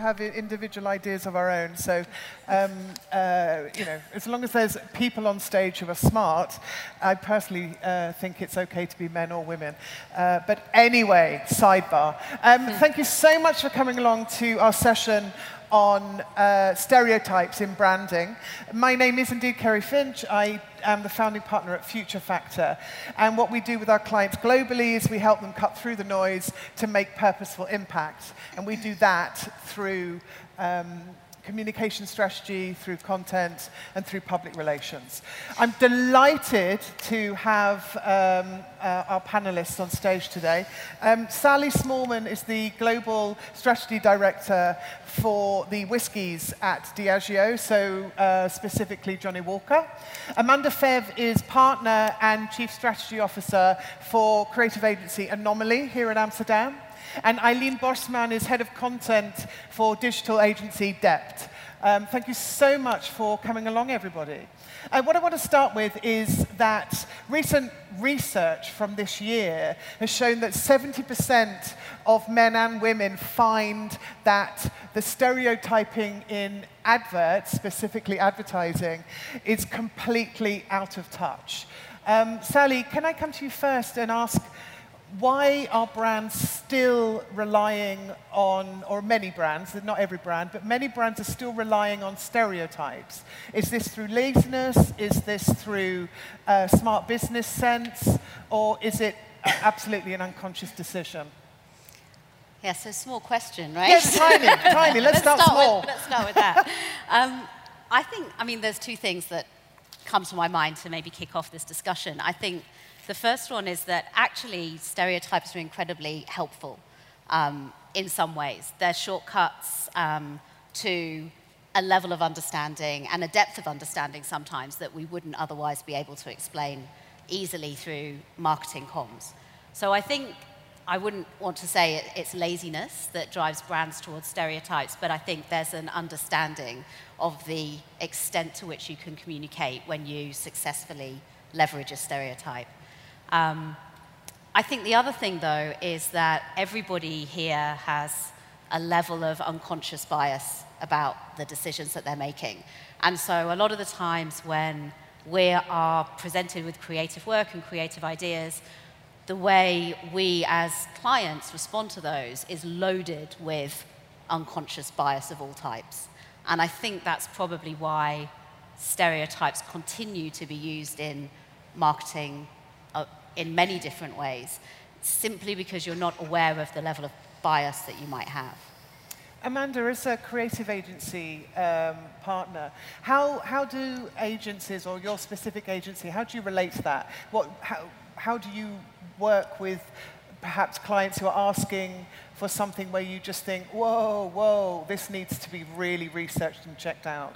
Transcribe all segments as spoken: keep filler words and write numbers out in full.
have i- individual ideas of our own. So, um, uh, you know, as long as there's people on stage who are smart, I personally uh, think it's okay to be men or women. Uh, but anyway, sidebar. Um, thank you so much for coming along to our session on uh, stereotypes in branding. My name is indeed Kerry Finch. I am the founding partner at Future Factor. And what we do with our clients globally is we help them cut through the noise to make purposeful impact. And we do that through um, communication strategy, through content, and through public relations. I'm delighted to have um, uh, our panelists on stage today. Um, Sally Smallman is the Global Strategy Director for the whiskies at Diageo, so uh, specifically Johnny Walker. Amanda Fev is Partner and Chief Strategy Officer for creative agency Anomaly here in Amsterdam. And Eileen Bosman is Head of Content for digital agency Dept. Um, thank you so much for coming along, everybody. Uh, what I want to start with is that recent research from this year has shown that seventy percent of men and women find that the stereotyping in adverts, specifically advertising, is completely out of touch. Um, Sally, can I come to you first and ask, why are brands still relying on, or many brands, not every brand, but many brands are still relying on stereotypes? Is this through laziness? Is this through uh, smart business sense? Or is it uh, absolutely an unconscious decision? Yeah, so small question, right? Yes, tiny, tiny. Let's, let's start, start small. With, let's start with that. um, I think, I mean, there's two things that come to my mind to maybe kick off this discussion. I think the first one is that actually stereotypes are incredibly helpful um, in some ways. They're shortcuts um, to a level of understanding and a depth of understanding sometimes that we wouldn't otherwise be able to explain easily through marketing comms. So I think I wouldn't want to say it, it's laziness that drives brands towards stereotypes, but I think there's an understanding of the extent to which you can communicate when you successfully leverage a stereotype. Um, I think the other thing, though, is that everybody here has a level of unconscious bias about the decisions that they're making. And so a lot of the times when we are presented with creative work and creative ideas, the way we as clients respond to those is loaded with unconscious bias of all types. And I think that's probably why stereotypes continue to be used in marketing uh, in many different ways, simply because you're not aware of the level of bias that you might have. Amanda, as a creative agency um, partner, how, how do agencies, or your specific agency, how do you relate to that? What, how, how do you work with perhaps clients who are asking for something where you just think, whoa, whoa, this needs to be really researched and checked out?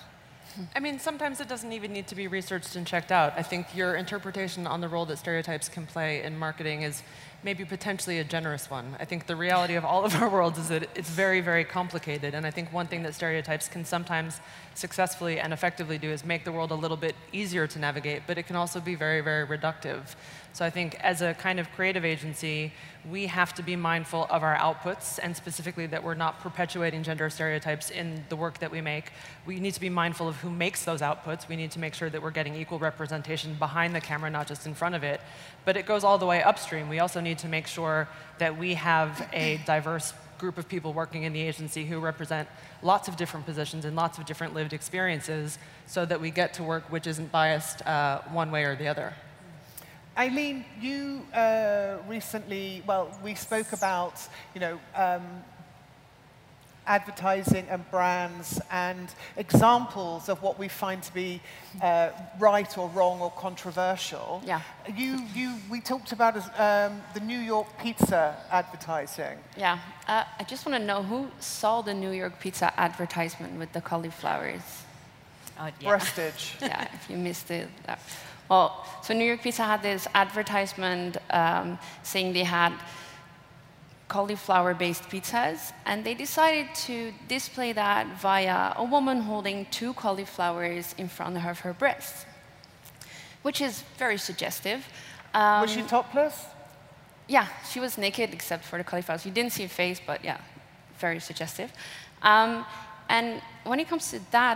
I mean, sometimes it doesn't even need to be researched and checked out. I think your interpretation on the role that stereotypes can play in marketing is maybe potentially a generous one. I think the reality of all of our worlds is that it's very, very complicated. And I think one thing that stereotypes can sometimes successfully and effectively do is make the world a little bit easier to navigate, but it can also be very, very reductive. So I think as a kind of creative agency, we have to be mindful of our outputs, and specifically that we're not perpetuating gender stereotypes in the work that we make. We need to be mindful of who makes those outputs. We need to make sure that we're getting equal representation behind the camera, not just in front of it. But it goes all the way upstream. We also need to make sure that we have a diverse group of people working in the agency who represent lots of different positions and lots of different lived experiences, so that we get to work which isn't biased uh, one way or the other. Eileen, you uh, recently, well, we spoke about, you know, um, advertising and brands and examples of what we find to be uh, right or wrong or controversial. Yeah. You, you, we talked about um, the New York pizza advertising. Yeah. Uh, I just want to know who saw the New York pizza advertisement with the cauliflowers? Oh, yeah. Breastage. Yeah, if you missed it. Uh, well, so New York Pizza had this advertisement um, saying they had cauliflower-based pizzas, and they decided to display that via a woman holding two cauliflowers in front of her breasts, which is very suggestive. Um, Was she topless? Yeah, she was naked except for the cauliflowers. You didn't see her face, but yeah, very suggestive. Um, and when it comes to that,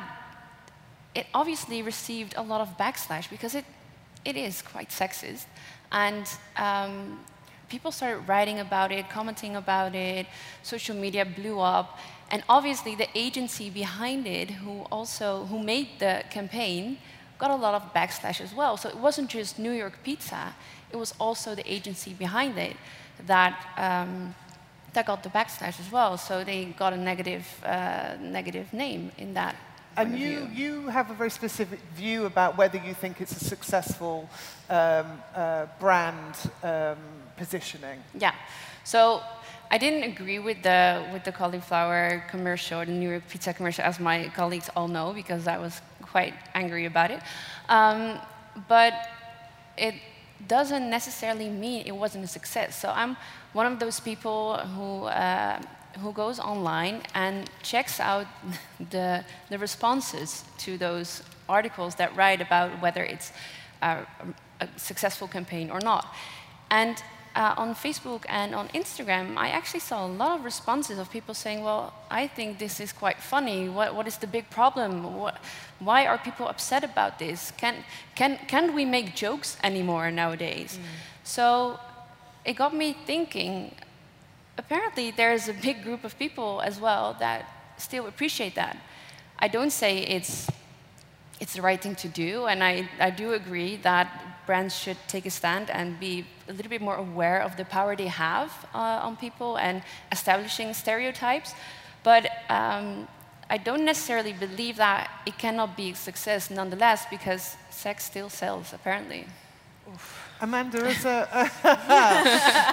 it obviously received a lot of backslash because it, it is quite sexist. And um, people started writing about it, commenting about it, social media blew up. And obviously the agency behind it, who also, who made the campaign, got a lot of backslash as well. So it wasn't just New York Pizza, it was also the agency behind it that, um, that got the backslash as well. So they got a negative, uh, negative name in that. And you, you have a very specific view about whether you think it's a successful um, uh, brand um, positioning. Yeah. So I didn't agree with the, with the cauliflower commercial, the New York Pizza commercial, as my colleagues all know, because I was quite angry about it. Um, but it doesn't necessarily mean it wasn't a success. So I'm one of those people who, uh, who goes online and checks out the, the responses to those articles that write about whether it's a, a successful campaign or not. And uh, on Facebook and on Instagram, I actually saw a lot of responses of people saying, well, I think this is quite funny. What, what is the big problem? What, why are people upset about this? Can, can, can't we make jokes anymore nowadays? Mm. So it got me thinking, apparently there's a big group of people as well that still appreciate that. I don't say it's, it's the right thing to do, and I, I do agree that brands should take a stand and be a little bit more aware of the power they have uh, on people and establishing stereotypes. But um, I don't necessarily believe that it cannot be a success nonetheless, because sex still sells, apparently. Oof. Amanda, as a... Uh,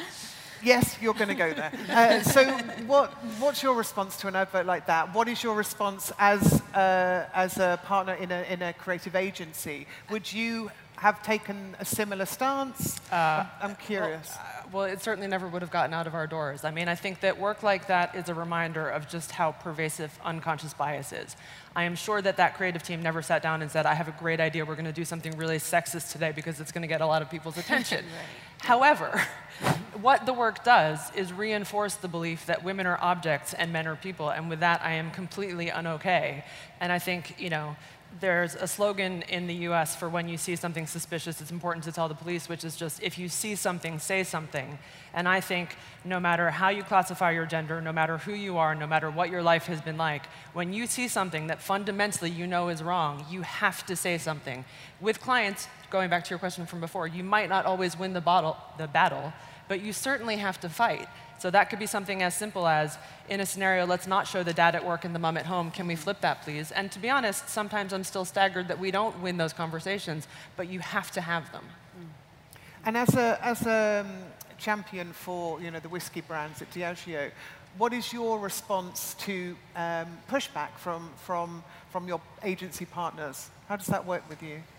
yes, you're going to go there. Uh, so what, what's your response to an advert like that? What is your response as, uh, as a partner in a, in a creative agency? Would you have taken a similar stance? Uh, I'm, I'm curious. Well, uh, well, it certainly never would have gotten out of our doors. I mean, I think that work like that is a reminder of just how pervasive unconscious bias is. I am sure that that creative team never sat down and said, I have a great idea, we're going to do something really sexist today because it's going to get a lot of people's attention. Right. However, what the work does is reinforce the belief that women are objects and men are people, and with that I am completely unokay. And I think, you know, there's a slogan in the U S for when you see something suspicious, it's important to tell the police, which is just, if you see something, say something. And I think no matter how you classify your gender, no matter who you are, no matter what your life has been like, when you see something that fundamentally you know is wrong, you have to say something. With clients, going back to your question from before, you might not always win the, bottle, the battle, but you certainly have to fight. So that could be something as simple as, in a scenario, let's not show the dad at work and the mom at home, can we flip that please? And to be honest, sometimes I'm still staggered that we don't win those conversations, but you have to have them. And as a, as a um, champion for, you know, the whiskey brands at Diageo, what is your response to um, pushback from, from, from your agency partners? How does that work with you?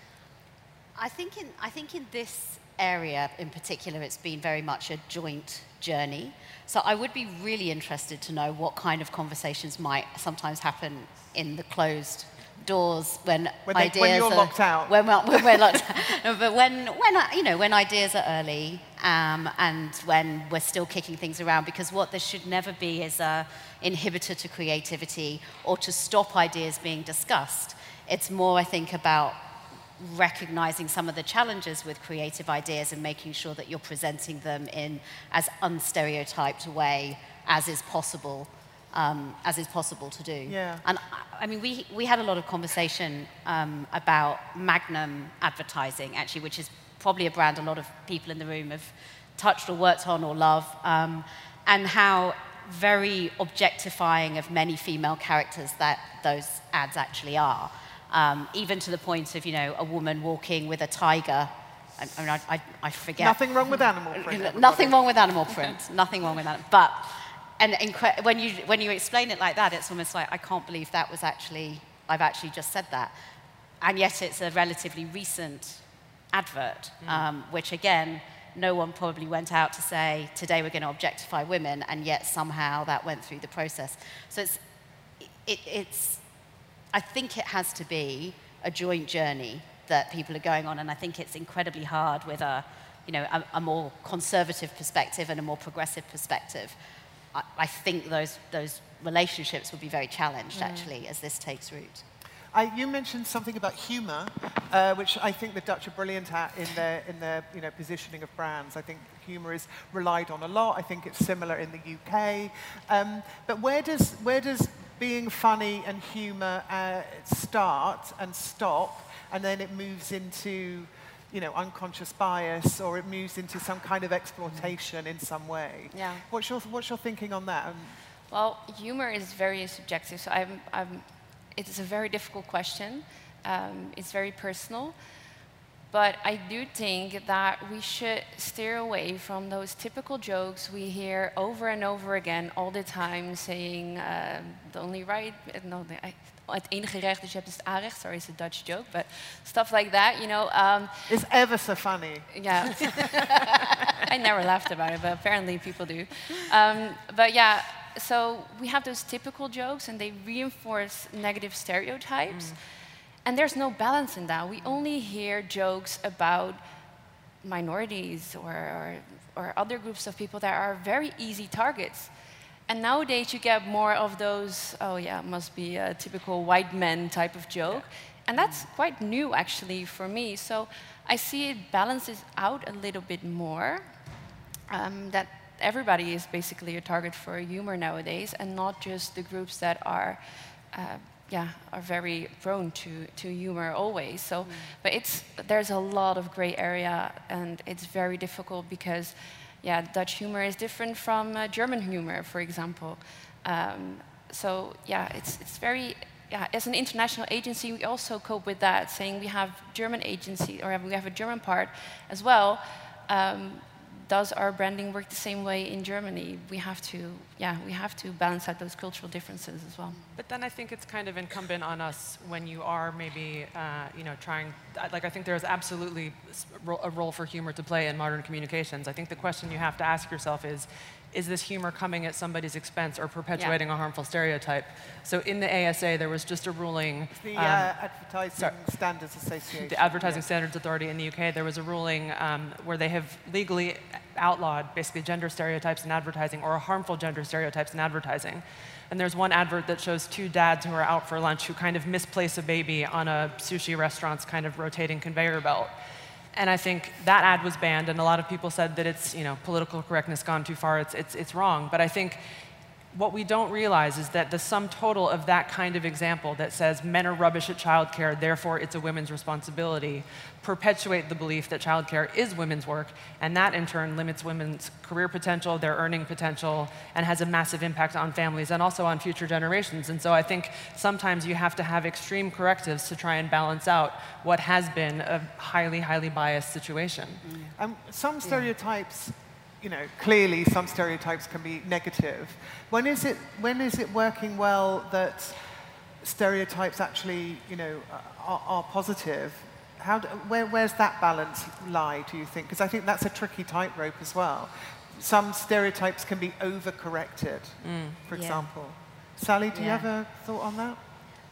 I think in, I think in this area in particular, it's been very much a joint journey. So I would be really interested to know what kind of conversations might sometimes happen in the closed doors when, when they, ideas when you're are, locked out. When, when we're locked out. No, but when, when, you know, when ideas are early um, and when we're still kicking things around, because what there should never be is a inhibitor to creativity or to stop ideas being discussed. It's more, I think, about recognizing some of the challenges with creative ideas and making sure that you're presenting them in as unstereotyped a way as is possible, um, as is possible to do. Yeah. And I mean, we, we had a lot of conversation um, about Magnum advertising, actually, which is probably a brand a lot of people in the room have touched or worked on or love, um, and how very objectifying of many female characters that those ads actually are. Um, even to the point of, you know, a woman walking with a tiger. I, I mean, I, I, I forget. Nothing wrong with animal print. Nothing wrong with animal print. Nothing wrong with that. But, and when you, when you explain it like that, it's almost like, I can't believe that was actually, I've actually just said that. And yet it's a relatively recent advert, mm. um, which again, no one probably went out to say, today we're going to objectify women, and yet somehow that went through the process. So it's, it, it's, I think it has to be a joint journey that people are going on, and I think it's incredibly hard with a, you know, a, a more conservative perspective and a more progressive perspective. I, I think those, those relationships will be very challenged, mm. actually, as this takes root. I, you mentioned something about humour, uh, which I think the Dutch are brilliant at in their, in their you know, positioning of brands. I think humour is relied on a lot. I think it's similar in the U K. Um, but where does, where does being funny and humour uh, start and stop, and then it moves into you know, unconscious bias, or it moves into some kind of exploitation in some way? Yeah. What's your, what's your thinking on that? Um, well, humor is very subjective, so I'm, I'm it's a very difficult question. Um, it's very personal. But I do think that we should steer away from those typical jokes we hear over and over again all the time, saying uh, the only right, no, I, het enige recht, dus je hebt het aanrecht. Sorry, it's a Dutch joke, but stuff like that, you know. Um, it's ever so funny. Yeah. I never laughed about it, but apparently people do. Um, but yeah. So we have those typical jokes, and they reinforce negative stereotypes. Mm. And there's no balance in that. We only hear jokes about minorities or, or, or other groups of people that are very easy targets. And nowadays you get more of those, oh yeah, must be a typical white men type of joke. Yeah. And that's quite new, actually, for me. So I see it balances out a little bit more. Um, that everybody is basically a target for humor nowadays, and not just the groups that are, uh, yeah, are very prone to, to humor always. So, mm. but it's there's a lot of gray area, and it's very difficult because, yeah, Dutch humor is different from uh, German humor, for example. Um, so, yeah, it's it's very. Yeah, as an international agency, we also cope with that, saying we have German agency, or we have a German part as well. Um, Does our branding work the same way in Germany? We have to, yeah, we have to balance out those cultural differences as well. But then I think it's kind of incumbent on us when you are maybe, uh, you know, trying. Like I think there's absolutely a role for humor to play in modern communications. I think the question you have to ask yourself is, is this humor coming at somebody's expense or perpetuating yeah. a harmful stereotype? So in the A S A, there was just a ruling. It's the um, uh, Advertising sorry, Standards Association. The Advertising yeah. Standards Authority in the U K, there was a ruling um, where they have legally outlawed basically gender stereotypes in advertising, or harmful gender stereotypes in advertising. And there's one advert that shows two dads who are out for lunch who kind of misplace a baby on a sushi restaurant's kind of rotating conveyor belt. And I think that ad was banned, and a lot of people said that it's, you know, political correctness gone too far, it's, it's, it's wrong. But I think what we don't realize is that the sum total of that kind of example that says men are rubbish at childcare, therefore it's a women's responsibility, perpetuate the belief that childcare is women's work, and that in turn limits women's career potential, their earning potential, and has a massive impact on families and also on future generations. And so I think sometimes you have to have extreme correctives to try and balance out what has been a highly, highly biased situation. Mm. Um, some stereotypes, you know, clearly some stereotypes can be negative. When is it, when is it working well that stereotypes actually, you know, are, are positive? How do, where, where's that balance lie, do you think? Because I think that's a tricky tightrope as well. Some stereotypes can be overcorrected, mm. for yeah. example. Sally, do yeah. you have a thought on that?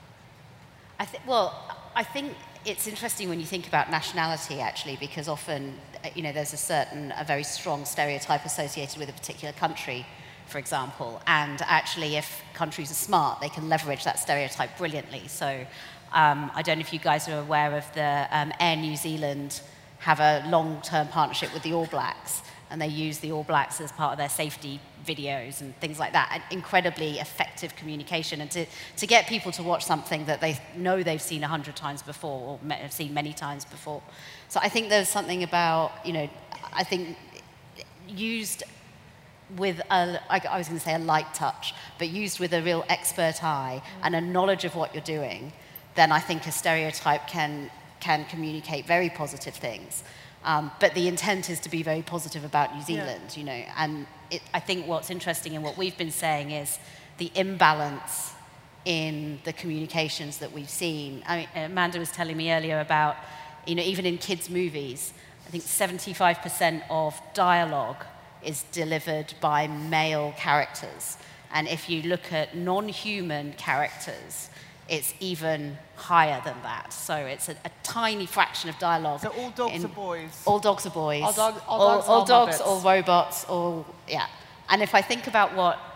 I think, well, I think it's interesting when you think about nationality, actually, because often, you know, there's a certain, a very strong stereotype associated with a particular country, for example. And actually, if countries are smart, they can leverage that stereotype brilliantly. So um, I don't know if you guys are aware of the um, Air New Zealand have a long-term partnership with the All Blacks, and they use the All Blacks as part of their safety videos and things like that. An incredibly effective communication, and to, to get people to watch something that they know they've seen a hundred times before, or me- have seen many times before. So I think there's something about, you know, I think used with a, I I was going to say a light touch, but used with a real expert eye mm. and a knowledge of what you're doing, then I think a stereotype can can communicate very positive things. Um, but the intent is to be very positive about New Zealand, yeah. you know. And it, I think what's interesting in what we've been saying is the imbalance in the communications that we've seen. I mean, Amanda was telling me earlier about, you know, even in kids' movies, I think seventy-five percent of dialogue is delivered by male characters. And if you look at non-human characters, it's even higher than that. So it's a, a tiny fraction of dialogue. So all dogs in, are boys? All dogs are boys. All, dog, all, all dogs, all, all dogs, Muppets. all robots, all, yeah. And if I think about what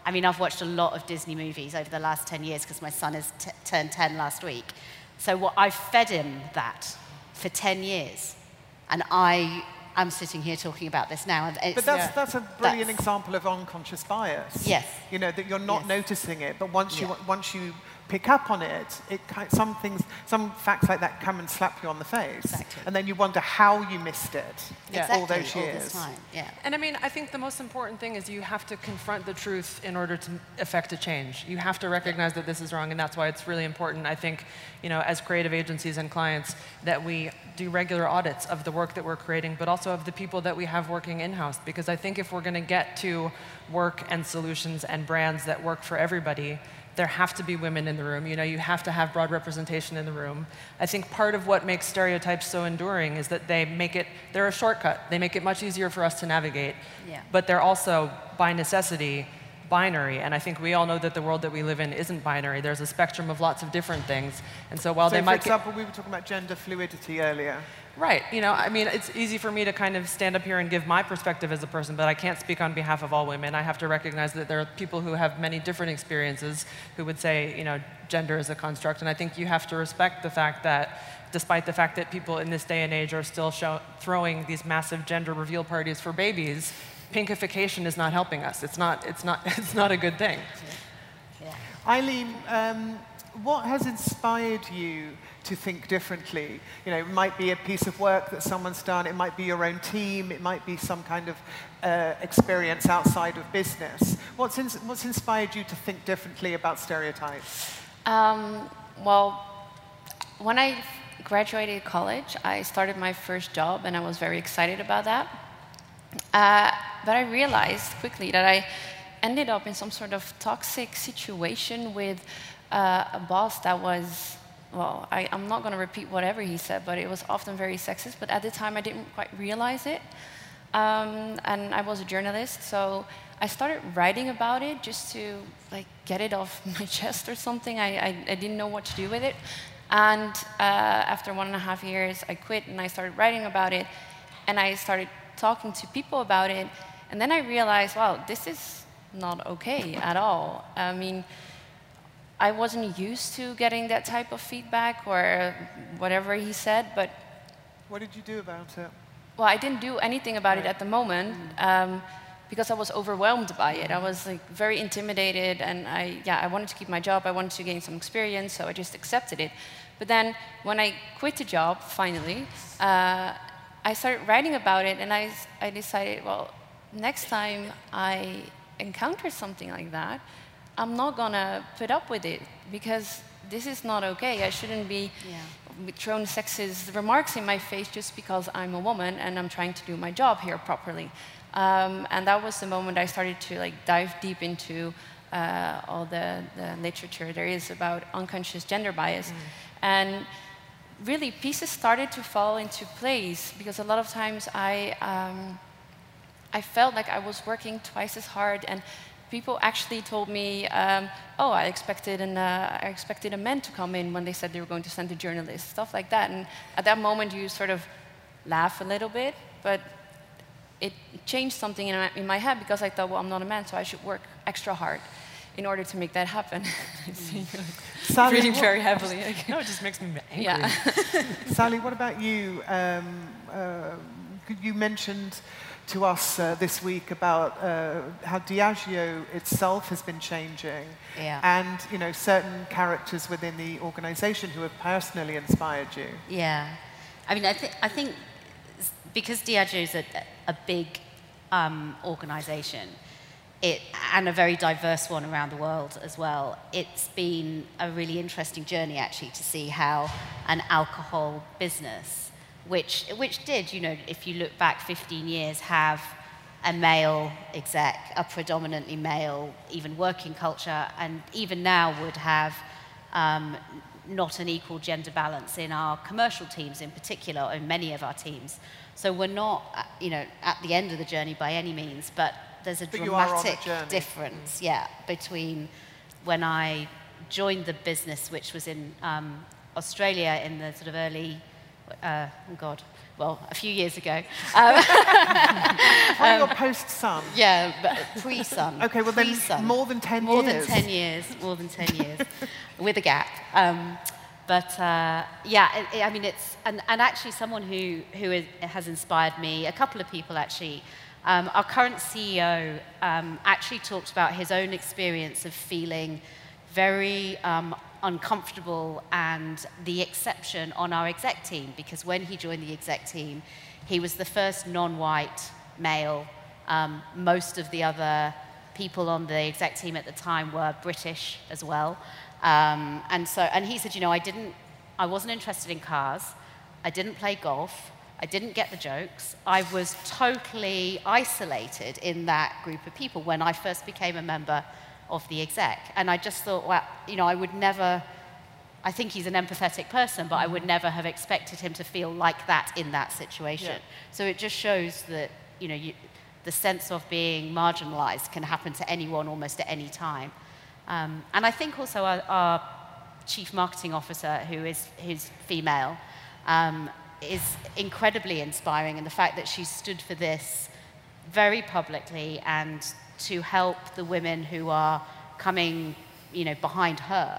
I mean, I've watched a lot of Disney movies over the last ten years because my son has t turned ten last week. So what, I've fed him that for ten years. And I am sitting here talking about this now. And it's, but that's, yeah. that's a brilliant that's, example of unconscious bias. Yes. You know, that you're not yes. noticing it, but once yeah. you, once you pick up on it, it some things, some facts like that come and slap you on the face. Exactly. And then you wonder how you missed it yeah. exactly. all those years. All this time. Yeah. And I mean, I think the most important thing is you have to confront the truth in order to effect a change. You have to recognize that this is wrong, and that's why it's really important, I think, you know, as creative agencies and clients, that we do regular audits of the work that we're creating, but also of the people that we have working in-house. Because I think if we're going to get to work and solutions and brands that work for everybody, there have to be women in the room. You know, you have to have broad representation in the room. I think part of what makes stereotypes so enduring is that they make it, they're a shortcut. They make it much easier for us to navigate. Yeah. But they're also, by necessity, binary. And I think we all know that the world that we live in isn't binary. There's a spectrum of lots of different things. And so while so they for might example, we were talking about gender fluidity earlier. Right. You know, I mean, it's easy for me to kind of stand up here and give my perspective as a person, but I can't speak on behalf of all women. I have to recognize that there are people who have many different experiences who would say, you know, gender is a construct. And I think you have to respect the fact that, despite the fact that people in this day and age are still show, throwing these massive gender reveal parties for babies, pinkification is not helping us. It's not, it's not, it's not a good thing. Yeah. Eileen, um, what has inspired you to think differently? You know, it might be a piece of work that someone's done, it might be your own team, it might be some kind of uh, experience outside of business. What's, in, what's inspired you to think differently about stereotypes? Um, well, when I graduated college, I started my first job, and I was very excited about that. Uh, but I realized quickly that I ended up in some sort of toxic situation with uh, a boss that was, well, I, I'm not going to repeat whatever he said, but it was often very sexist. But at the time, I didn't quite realize it. Um, and I was a journalist, so I started writing about it just to like get it off my chest or something. I, I, I didn't know what to do with it. And uh, after one and a half years, I quit, and I started writing about it. And I started talking to people about it. And then I realized, wow, this is not okay at all. I mean, I wasn't used to getting that type of feedback or whatever he said, but... What did you do about it? Well, I didn't do anything about it at the moment um, because I was overwhelmed by it. I was like very intimidated, and I, yeah, I wanted to keep my job. I wanted to gain some experience, so I just accepted it. But then when I quit the job, finally, uh, I started writing about it, and I, I decided, well, next time I encounter something like that, I'm not gonna put up with it, because this is not okay. I shouldn't be yeah. thrown sexist remarks in my face just because I'm a woman and I'm trying to do my job here properly. Um, and that was the moment I started to like dive deep into uh, all the, the literature there is about unconscious gender bias. Mm. And really, pieces started to fall into place, because a lot of times I, um, I felt like I was working twice as hard, and people actually told me, um, oh, I expected, an, uh, I expected a man to come in when they said they were going to send a journalist, stuff like that. And at that moment, you sort of laugh a little bit, but it changed something in my, in my head, because I thought, well, I'm not a man, so I should work extra hard in order to make that happen. Sally, breathing what, very heavily. No, it just makes me angry. Yeah. Sally, what about you? Um, uh, you mentioned to us uh, this week about uh, how Diageo itself has been changing, yeah. and you know certain characters within the organisation who have personally inspired you. Yeah, I mean, I think I think because Diageo is a, a big um, organisation, it and a very diverse one around the world as well. It's been a really interesting journey actually to see how an alcohol business, which, which did, you know, if you look back fifteen years, have a male exec, a predominantly male, even working culture, and even now would have um, not an equal gender balance in our commercial teams in particular, or in many of our teams. So we're not, you know, at the end of the journey by any means, but there's a but dramatic difference, yeah, between when I joined the business, which was in um, Australia in the sort of early uh, oh God, well, a few years ago. Um, um, your post-Sun? Yeah, but pre-Sun. Okay, well then pre-Sun. more than ten more years. More than ten years, more than ten years, with a gap. Um, but uh, yeah, it, it, I mean, it's, and, and actually someone who, who is, has inspired me, a couple of people actually. Um, our current C E O um, actually talked about his own experience of feeling very um, uncomfortable and the exception on our exec team, because when he joined the exec team, he was the first non-white male. Um, most of the other people on the exec team at the time were British as well. Um, and so, and he said, you know, I didn't, I wasn't interested in cars. I didn't play golf. I didn't get the jokes. I was totally isolated in that group of people when I first became a member of the exec. And I just thought, well, you know, I would never, I think he's an empathetic person, but I would never have expected him to feel like that in that situation. Yeah. So it just shows that, you know, you, the sense of being marginalized can happen to anyone almost at any time. Um, and I think also our, our chief marketing officer, who is who's female, um, is incredibly inspiring, and the fact that she stood for this very publicly and to help the women who are coming, you know, behind her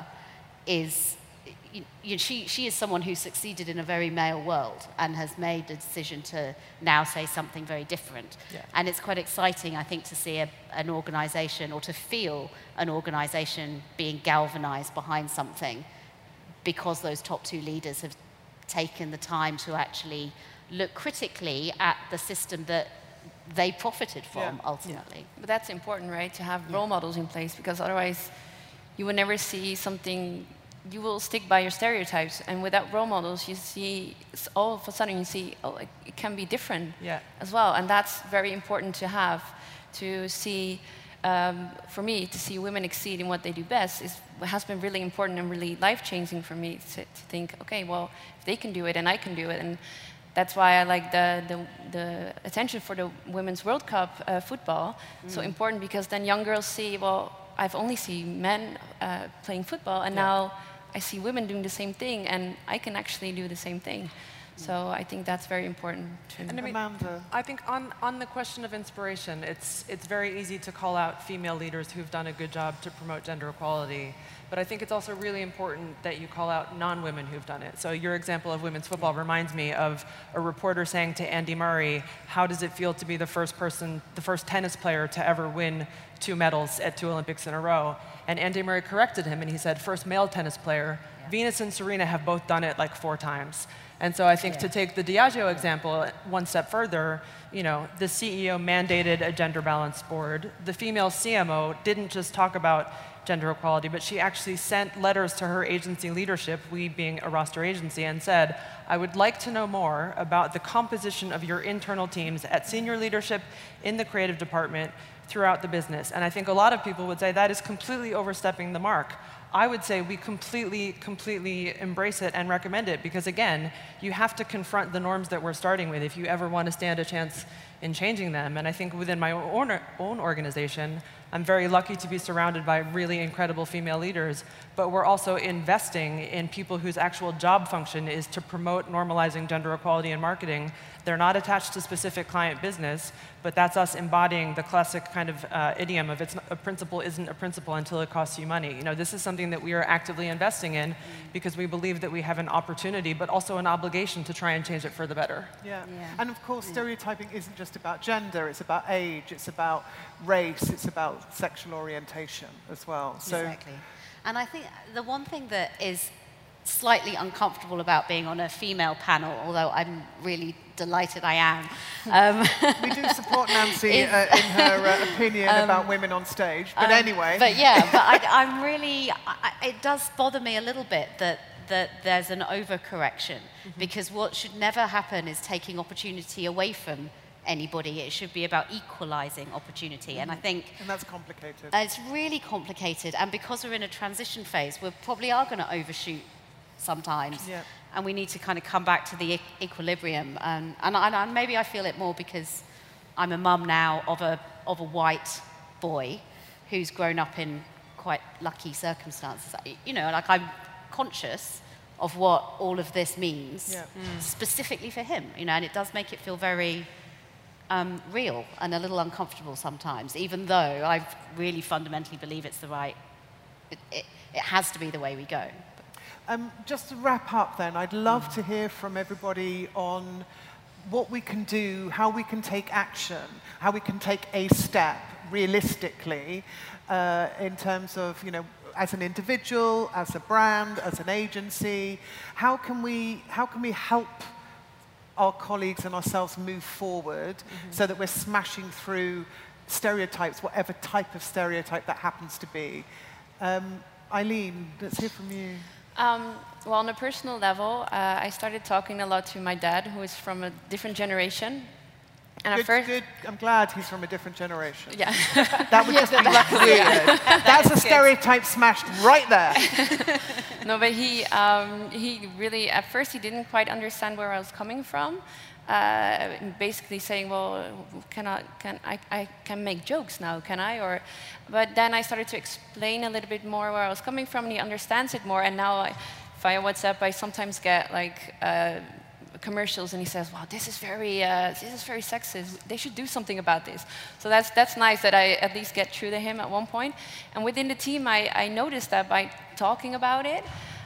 is, you, you, she, she is someone who succeeded in a very male world and has made a decision to now say something very different. Yeah. And it's quite exciting, I think, to see a, an organization, or to feel an organization being galvanized behind something because those top two leaders have taken the time to actually look critically at the system that they profited from, yeah. ultimately. Yeah. But that's important, right? To have role yeah. models in place, because otherwise you will never see something, you will stick by your stereotypes, and without role models you see, all of a sudden you see, oh, it, it can be different yeah. as well, and that's very important to have, to see, um, for me, to see women exceed in what they do best is has been really important and really life-changing for me to, to think, okay, well, if they can do it, and I can do it. And that's why I like the, the, the attention for the Women's World Cup uh, football. Mm. So important, because then young girls see, well, I've only seen men uh, playing football, and yeah. now I see women doing the same thing, and I can actually do the same thing. So I think that's very important too. And I mean, Amanda, I think on, on the question of inspiration, it's, it's very easy to call out female leaders who've done a good job to promote gender equality. But I think it's also really important that you call out non-women who've done it. So your example of women's football reminds me of a reporter saying to Andy Murray, how does it feel to be the first person, the first tennis player to ever win two medals at two Olympics in a row? And Andy Murray corrected him, and he said, first male tennis player. Yeah. Venus and Serena have both done it like four times. And so I think yeah. to take the Diageo example one step further, you know, the C E O mandated a gender balance board. The female C M O didn't just talk about gender equality, but she actually sent letters to her agency leadership, we being a roster agency, and said, I would like to know more about the composition of your internal teams at senior leadership, in the creative department, throughout the business. And I think a lot of people would say that is completely overstepping the mark. I would say we completely, completely embrace it and recommend it, because again, you have to confront the norms that we're starting with if you ever want to stand a chance in changing them. And I think within my own, own organization, I'm very lucky to be surrounded by really incredible female leaders, but we're also investing in people whose actual job function is to promote normalizing gender equality in marketing. They're not attached to specific client business, but that's us embodying the classic kind of uh, idiom of it's not, a principle isn't a principle until it costs you money. You know, this is something that we are actively investing in because we believe that we have an opportunity, but also an obligation to try and change it for the better. Yeah, yeah. And of course, stereotyping isn't just about gender, it's about age, it's about race, it's about sexual orientation as well. So, exactly. And I think the one thing that is slightly uncomfortable about being on a female panel, although I'm really delighted I am. Um, we do support Nancy uh, in her uh, opinion um, about women on stage, but um, anyway. But yeah, but I, I'm really, I, it does bother me a little bit that, that there's an overcorrection, mm-hmm. because what should never happen is taking opportunity away from anybody. It should be about equalizing opportunity. Mm-hmm. And I think... And that's complicated. Uh, it's really complicated. And because we're in a transition phase, we probably are going to overshoot sometimes. Yeah. And we need to kind of come back to the e equilibrium. Um, and, and, and maybe I feel it more because I'm a mum now of a, of a white boy who's grown up in quite lucky circumstances. You know, like I'm conscious of what all of this means, Yeah. mm. specifically for him, you know, and it does make it feel very um, real and a little uncomfortable sometimes, even though I really fundamentally believe it's the right, it, it, it has to be the way we go. Um, just to wrap up then, I'd love mm. to hear from everybody on what we can do, how we can take action, how we can take a step realistically uh, in terms of, you know, as an individual, as a brand, as an agency, how can we, how can we help our colleagues and ourselves move forward mm-hmm. so that we're smashing through stereotypes, whatever type of stereotype that happens to be. Um, Eileen, let's hear from you. Um, well, on a personal level, uh, I started talking a lot to my dad, who is from a different generation. And good, at first, good. I'm glad he's from a different generation. Yeah. That would just be weird. That's a stereotype smashed right there. No, but he, um, he really, at first, he didn't quite understand where I was coming from. Uh, basically saying, well, can I, can I, I can make jokes now, can I? Or, but then I started to explain a little bit more where I was coming from, and he understands it more. And now, I, via WhatsApp, I sometimes get like uh, commercials, and he says, "Wow, this is very, uh, this is very sexist. They should do something about this." So that's that's nice that I at least get through to him at one point. And within the team, I, I noticed that by talking about it.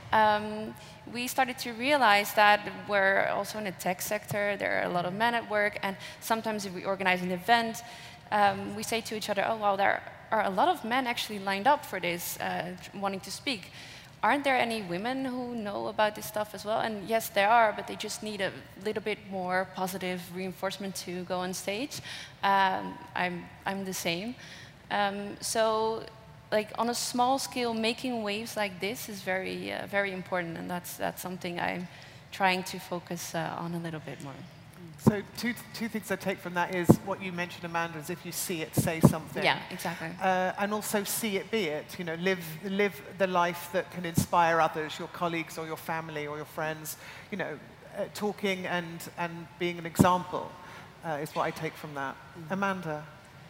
Um, we started to realize that we're also in the tech sector, there are a lot of men at work, and sometimes if we organize an event, um, we say to each other, oh, well, there are a lot of men actually lined up for this, uh, wanting to speak. Aren't there any women who know about this stuff as well? And yes, there are, but they just need a little bit more positive reinforcement to go on stage. Um, I'm, I'm the same. Um, so. Like on a small scale, making waves like this is very, uh, very important, and that's that's something I'm trying to focus uh, on a little bit more. So two two things I take from that is what you mentioned, Amanda, is if you see it, say something. Yeah, exactly. Uh, and also see it, be it. You know, live live the life that can inspire others, your colleagues or your family or your friends. You know, uh, talking and and being an example uh, is what I take from that. Mm-hmm. Amanda.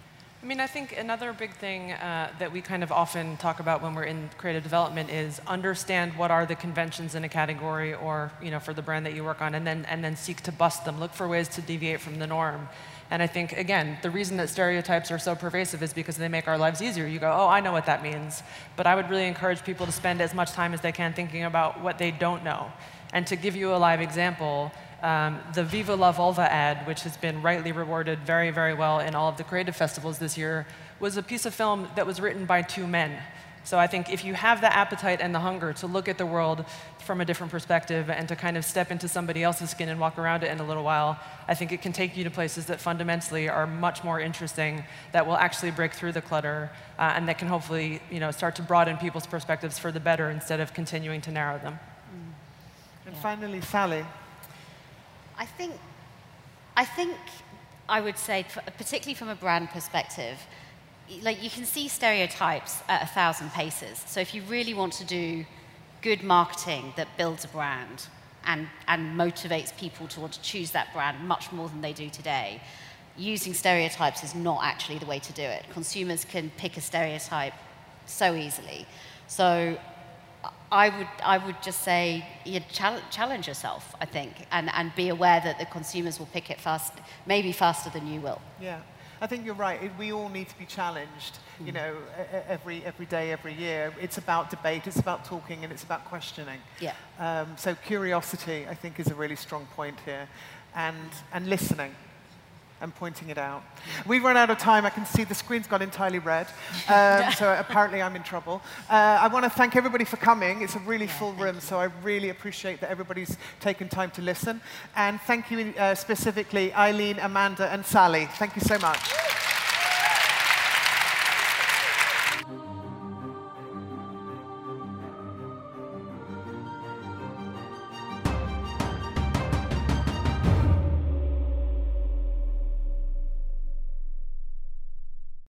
I mean, I think another big thing uh, that we kind of often talk about when we're in creative development is understand what are the conventions in a category or, you know, for the brand that you work on, and then, and then seek to bust them. Look for ways to deviate from the norm. And I think, again, the reason that stereotypes are so pervasive is because they make our lives easier. You go, oh, I know what that means. But I would really encourage people to spend as much time as they can thinking about what they don't know. And to give you a live example, Um, the Viva La Vulva ad, which has been rightly rewarded very, very well in all of the creative festivals this year, was a piece of film that was written by two men. So I think if you have the appetite and the hunger to look at the world from a different perspective and to kind of step into somebody else's skin and walk around it in a little while, I think it can take you to places that fundamentally are much more interesting, that will actually break through the clutter, uh, and that can hopefully, you know, start to broaden people's perspectives for the better instead of continuing to narrow them. Mm. And yeah. Finally, Sally. I think, I think I would say, particularly from a brand perspective, like you can see stereotypes at a thousand paces. So if you really want to do good marketing that builds a brand and, and motivates people to want to choose that brand much more than they do today, using stereotypes is not actually the way to do it. Consumers can pick a stereotype so easily. So I would, I would just say, you challenge yourself, I think, and, and be aware that the consumers will pick it fast, maybe faster than you will. Yeah, I think you're right. We all need to be challenged, mm. you know, every, every day, every year. It's about debate, it's about talking, and it's about questioning. Yeah. Um, so curiosity, I think, is a really strong point here, and, and listening. And pointing it out. We've run out of time. I can see the screen's gone entirely red. Um, so apparently I'm in trouble. Uh, I want to thank everybody for coming. It's a really yeah, full room, you. So I really appreciate that everybody's taken time to listen. And thank you uh, specifically, Eileen, Amanda, and Sally. Thank you so much.